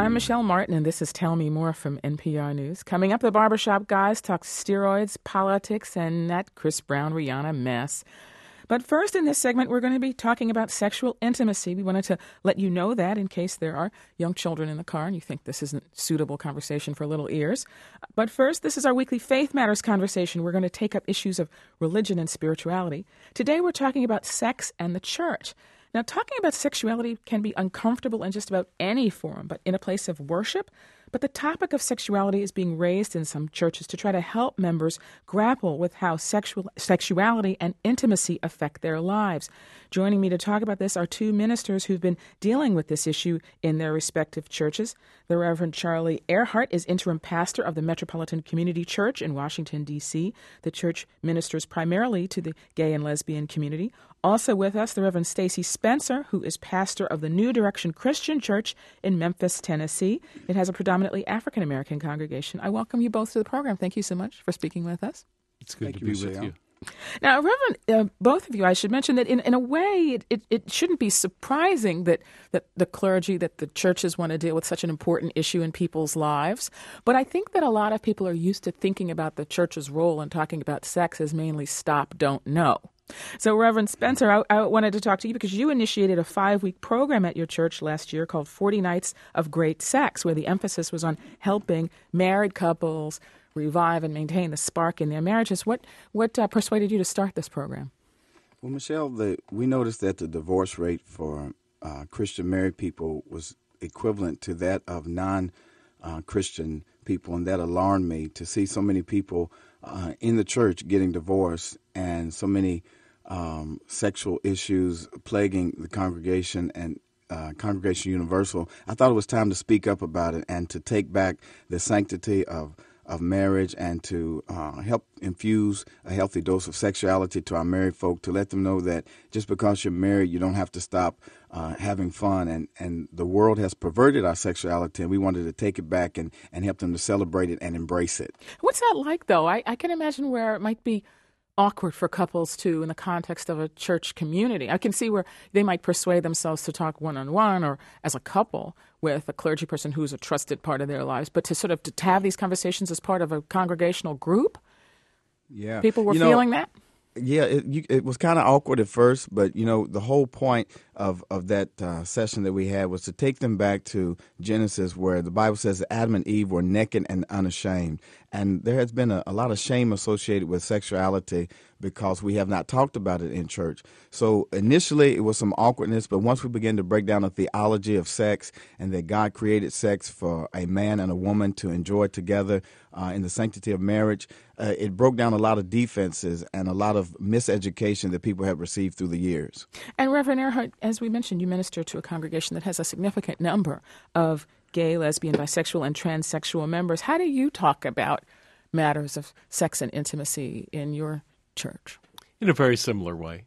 I'm Michelle Martin, and this is Tell Me More from NPR News. Coming up, the Barbershop Guys talk steroids, politics, and that Chris Brown-Rihanna mess. But first in this segment, we're going to be talking about sexual intimacy. We wanted to let you know that in case there are young children in the car and you think this isn't suitable conversation for little ears. But first, this is our weekly Faith Matters conversation. We're going to take up issues of religion and spirituality. Today, we're talking about sex and the church. Now, talking about sexuality can be uncomfortable in just about any forum, but in a place of worship. But the topic of sexuality is being raised in some churches to try to help members grapple with how sexuality and intimacy affect their lives. Joining me to talk about this are two ministers who've been dealing with this issue in their respective churches. The Reverend Charlie Earhart is interim pastor of the Metropolitan Community Church in Washington, D.C. The church ministers primarily to the gay and lesbian community. Also with us, the Reverend Stacy Spencer, who is pastor of the New Direction Christian Church in Memphis, Tennessee. It has a predominantly African-American congregation. I welcome you both to the program. Thank you so much for speaking with us. It's good to be with you. Now, Reverend, both of you, I should mention that in a way, it shouldn't be surprising that the clergy, that the churches want to deal with such an important issue in people's lives. But I think that a lot of people are used to thinking about the church's role in talking about sex as mainly stop, don't, know. So, Reverend Spencer, I wanted to talk to you because you initiated a 5-week program at your church last year called 40 Nights of Great Sex, where the emphasis was on helping married couples revive and maintain the spark in their marriages. What persuaded you to start this program? Well, Michelle, we noticed that the divorce rate for Christian married people was equivalent to that of non-Christian people, and that alarmed me to see so many people in the church getting divorced and so many sexual issues plaguing the congregation and Congregation Universal. I thought it was time to speak up about it and to take back the sanctity of marriage and to help infuse a healthy dose of sexuality to our married folk, to let them know that just because you're married, you don't have to stop having fun. And the world has perverted our sexuality, and we wanted to take it back and help them to celebrate it and embrace it. What's that like, though? I can imagine where it might be awkward for couples, too, in the context of a church community. I can see where they might persuade themselves to talk one-on-one or as a couple with a clergy person who's a trusted part of their lives, but to have these conversations as part of a congregational group? Yeah. People were feeling that? Yeah, it was kind of awkward at first, but, the whole point of that session that we had was to take them back to Genesis, where the Bible says that Adam and Eve were naked and unashamed. And there has been a lot of shame associated with sexuality because we have not talked about it in church. So initially it was some awkwardness, but once we began to break down the theology of sex and that God created sex for a man and a woman to enjoy together in the sanctity of marriage, it broke down a lot of defenses and a lot of miseducation that people have received through the years. And Reverend Earhart, as we mentioned, you minister to a congregation that has a significant number of gay, lesbian, bisexual, and transsexual members. How do you talk about matters of sex and intimacy in your church? In a very similar way.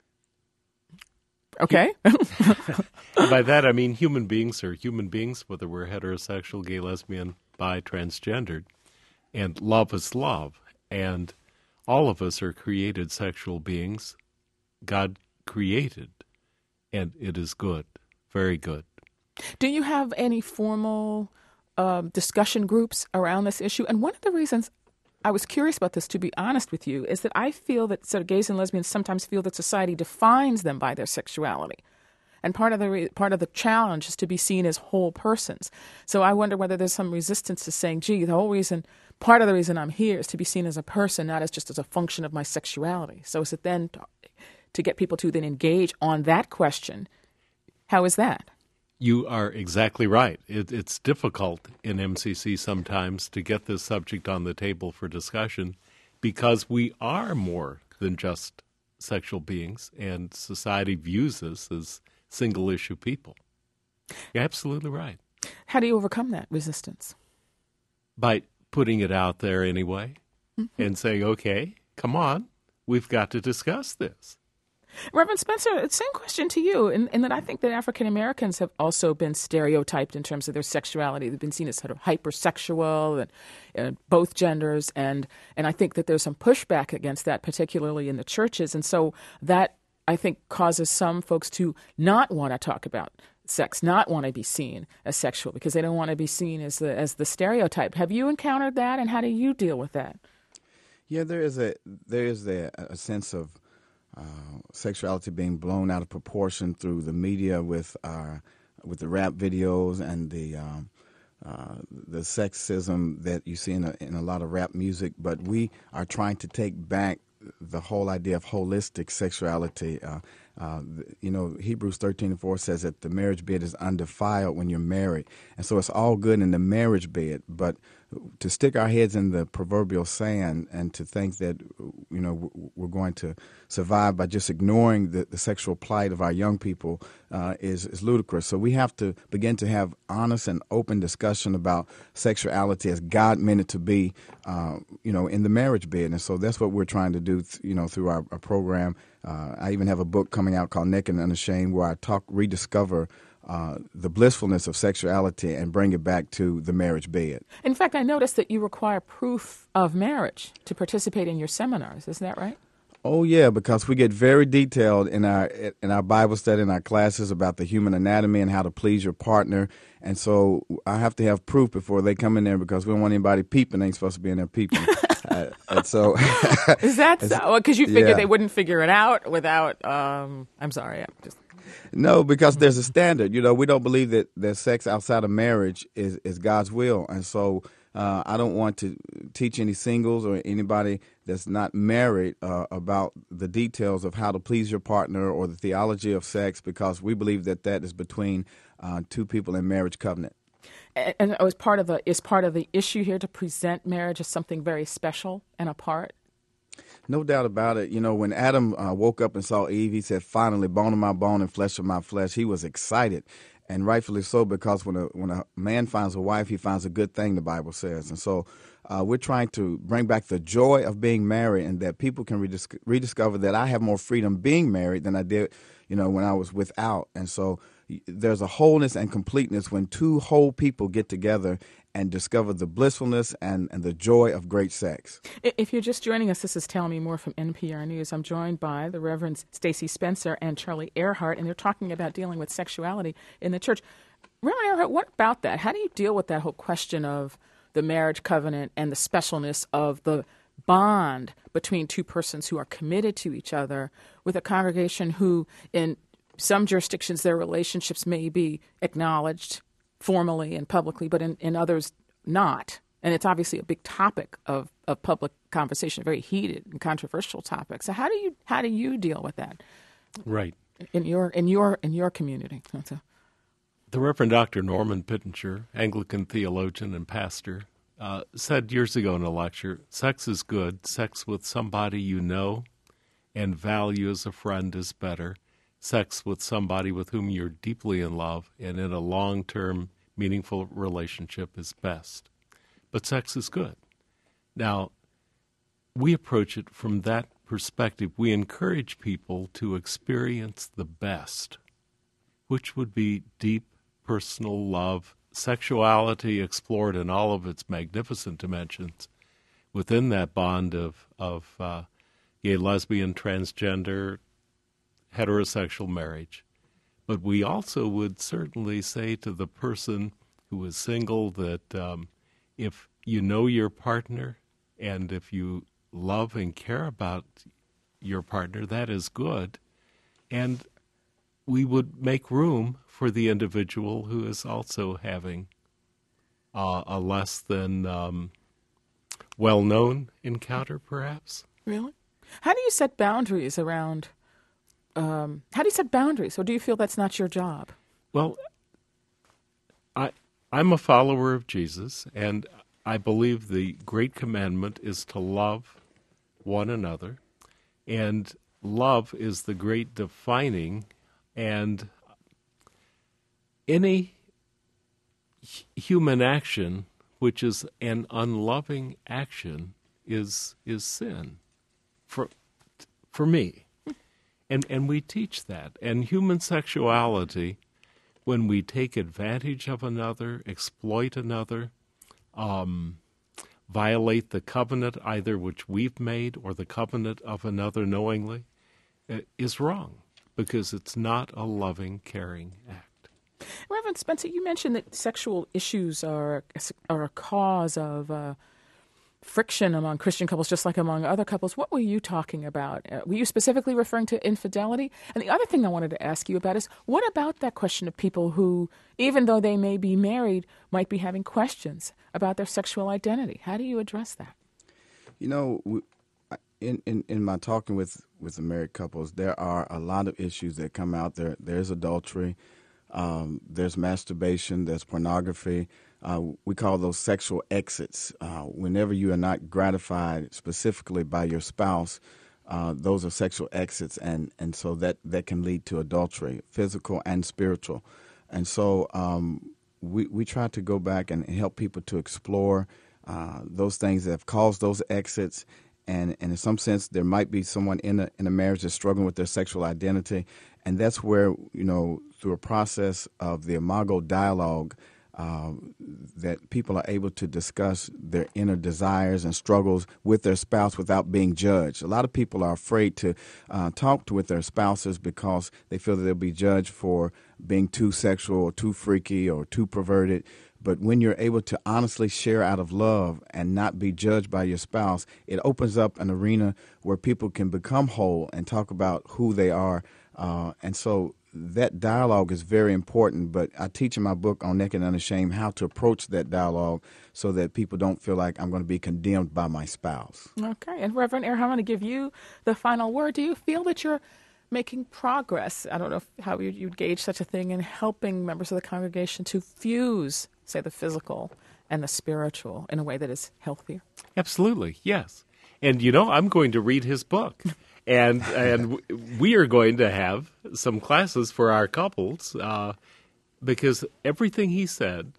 Okay. By that, I mean human beings are human beings, whether we're heterosexual, gay, lesbian, bi, transgendered. And love is love. And all of us are created sexual beings. God created. And it is good. Very good. Do you have any formal discussion groups around this issue? And one of the reasons I was curious about this, to be honest with you, is that I feel that sort of gays and lesbians sometimes feel that society defines them by their sexuality. And part of the challenge is to be seen as whole persons. So I wonder whether there's some resistance to saying, gee, part of the reason I'm here is to be seen as a person, not as just as a function of my sexuality. So is it then to get people to then engage on that question? How is that? You are exactly right. It's difficult in MCC sometimes to get this subject on the table for discussion because we are more than just sexual beings, and society views us as single-issue people. You're absolutely right. How do you overcome that resistance? By putting it out there anyway and saying, okay, come on, we've got to discuss this. Reverend Spencer, same question to you, in that I think that African Americans have also been stereotyped in terms of their sexuality. They've been seen as sort of hypersexual and both genders, and I think that there's some pushback against that, particularly in the churches. And so that, I think, causes some folks to not want to talk about sex not want to be seen as sexual because they don't want to be seen as the stereotype. Have you encountered that, and how do you deal with that? Yeah, there is a sense of sexuality being blown out of proportion through the media with the rap videos and the sexism that you see in a lot of rap music. But we are trying to take back the whole idea of holistic sexuality. Hebrews 13:4 says that the marriage bed is undefiled when you're married. And so it's all good in the marriage bed, but to stick our heads in the proverbial sand and to think that, we're going to survive by just ignoring the sexual plight of our young people is ludicrous. So we have to begin to have honest and open discussion about sexuality as God meant it to be, in the marriage bed. And so that's what we're trying to do, through our program. I even have a book coming out called Naked and Unashamed, where I rediscover the blissfulness of sexuality and bring it back to the marriage bed. In fact, I noticed that you require proof of marriage to participate in your seminars. Isn't that right? Oh, yeah, because we get very detailed in our Bible study, in our classes about the human anatomy and how to please your partner. And so I have to have proof before they come in there because we don't want anybody peeping. They ain't supposed to be in there peeping. And so is that so? Because you figured they wouldn't figure it out without, I'm sorry, I'm just... No, because there's a standard. We don't believe that sex outside of marriage is God's will. And so I don't want to teach any singles or anybody that's not married about the details of how to please your partner or the theology of sex, because we believe that is between two people in marriage covenant. And is part of the issue here to present marriage as something very special and apart? No doubt about it. When Adam woke up and saw Eve, he said, "Finally, bone of my bone and flesh of my flesh." He was excited, and rightfully so, because when a man finds a wife, he finds a good thing, the Bible says. And so we're trying to bring back the joy of being married, and that people can rediscover that I have more freedom being married than I did, when I was without. And so there's a wholeness and completeness when two whole people get together and discover the blissfulness and the joy of great sex. If you're just joining us, this is Tell Me More from NPR News. I'm joined by the Reverend Stacey Spencer and Charlie Earhart, and they're talking about dealing with sexuality in the church. Reverend Earhart, what about that? How do you deal with that whole question of the marriage covenant and the specialness of the bond between two persons who are committed to each other with a congregation who, in some jurisdictions, their relationships may be acknowledged formally and publicly, but in others not. And it's obviously a big topic of public conversation, very heated and controversial topic. So how do you deal with that? Right. In your community? The Reverend Dr. Norman Pittenger, Anglican theologian and pastor, said years ago in a lecture, "Sex is good. Sex with somebody you know and value as a friend is better. Sex with somebody with whom you're deeply in love and in a long-term, meaningful relationship is best. But sex is good." Now, we approach it from that perspective. We encourage people to experience the best, which would be deep personal love, sexuality explored in all of its magnificent dimensions within that bond of gay, lesbian, transgender, heterosexual marriage. But we also would certainly say to the person who is single that if you know your partner and if you love and care about your partner, that is good. And we would make room for the individual who is also having a less than well-known encounter, perhaps. Really? How do you set boundaries around... how do you set boundaries, or do you feel that's not your job? Well, I'm a follower of Jesus, and I believe the great commandment is to love one another, and love is the great defining, and any human action which is an unloving action is sin for me. And we teach that. And human sexuality, when we take advantage of another, exploit another, violate the covenant either which we've made or the covenant of another knowingly, is wrong because it's not a loving, caring act. Reverend Spencer, you mentioned that sexual issues are a cause of friction among Christian couples, just like among other couples. What were you talking about? Were you specifically referring to infidelity? And the other thing I wanted to ask you about is, what about that question of people who, even though they may be married, might be having questions about their sexual identity? How do you address that? You know, in my talking with the married couples, there are a lot of issues that come out there. There's adultery, there's masturbation, there's pornography. We call those sexual exits. Whenever you are not gratified specifically by your spouse, those are sexual exits, and so that can lead to adultery, physical and spiritual. And so we try to go back and help people to explore those things that have caused those exits. And in some sense, there might be someone in a marriage that's struggling with their sexual identity. And that's where, through a process of the Imago dialogue, that people are able to discuss their inner desires and struggles with their spouse without being judged. A lot of people are afraid to talk with their spouses because they feel that they'll be judged for being too sexual or too freaky or too perverted. But when you're able to honestly share out of love and not be judged by your spouse, it opens up an arena where people can become whole and talk about who they are. And so that dialogue is very important, but I teach in my book on Naked and Unashamed how to approach that dialogue so that people don't feel like I'm going to be condemned by my spouse. Okay. And Reverend Earhart, I'm going to give you the final word. Do you feel that you're making progress? I don't know how you'd gauge such a thing in helping members of the congregation to fuse, say, the physical and the spiritual in a way that is healthier? Absolutely, yes. And, I'm going to read his book. And we are going to have some classes for our couples because everything he said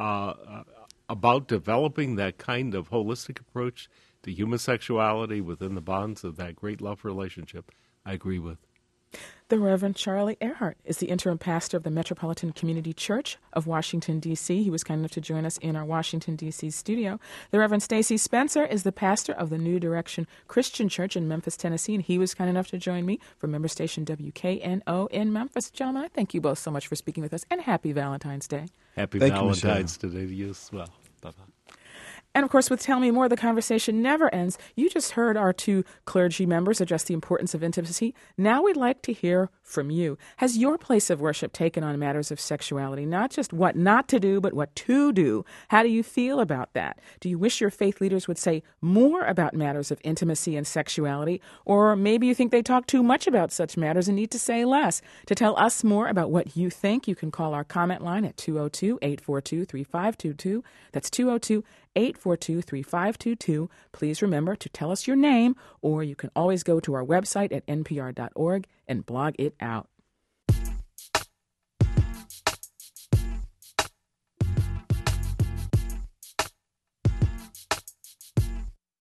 about developing that kind of holistic approach to human sexuality within the bonds of that great love relationship, I agree with. The Reverend Charlie Earhart is the interim pastor of the Metropolitan Community Church of Washington, D.C. He was kind enough to join us in our Washington, D.C. studio. The Reverend Stacy Spencer is the pastor of the New Direction Christian Church in Memphis, Tennessee, and he was kind enough to join me from member station WKNO in Memphis. Gentlemen, I thank you both so much for speaking with us, and happy Valentine's Day. Happy Valentine's Day to you as well. Bye-bye. And, of course, with Tell Me More, the conversation never ends. You just heard our two clergy members address the importance of intimacy. Now we'd like to hear from you. Has your place of worship taken on matters of sexuality, not just what not to do, but what to do? How do you feel about that? Do you wish your faith leaders would say more about matters of intimacy and sexuality? Or maybe you think they talk too much about such matters and need to say less? To tell us more about what you think, you can call our comment line at 202-842-3522. That's 202-842-3522. Please remember to tell us your name, or you can always go to our website at npr.org and blog it out.